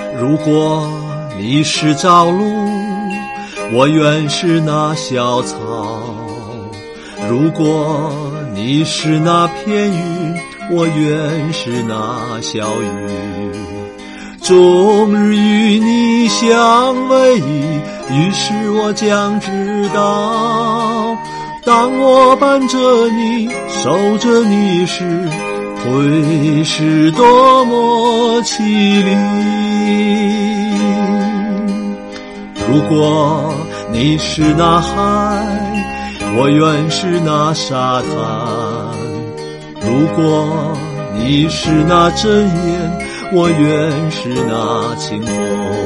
如果你是朝露，我愿是那小草；如果你是那片云，我愿是那小雨。终日与你相偎依，于是我将知道，当我伴着你，守着你时，会是多么凄厉。如果你是那海，我愿是那沙滩；如果你是那阵烟，我愿是那清风。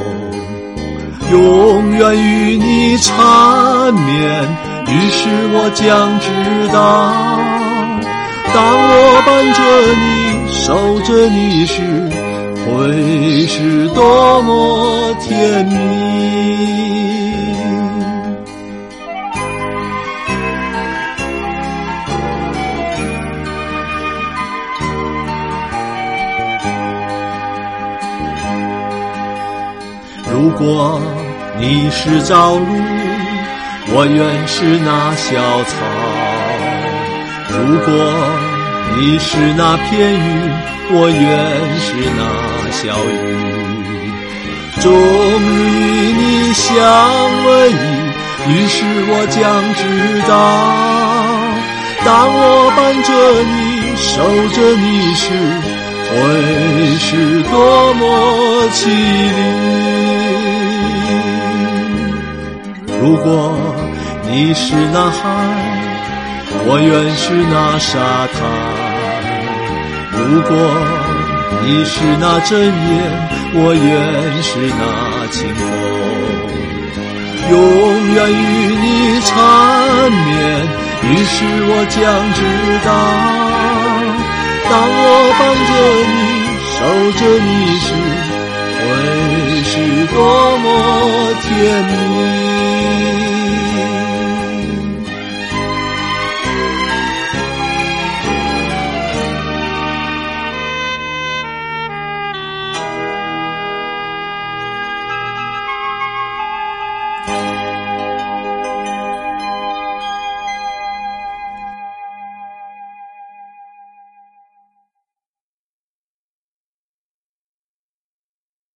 永远与你缠绵，于是我将知道，当我伴着你，守着你时，会是多么甜蜜。如果你是朝露，我愿是那小草；如果你是那片云，我愿是那小雨。终日与你相偎依，于是我将知道，当我伴着你，守着你时，会是多么凄厉。如果你是那海，我愿是那沙滩；如果你是那阵烟，我愿是那清风。永远与你缠绵，于是我将知道，当我伴着你，守着你时，会是多么甜蜜。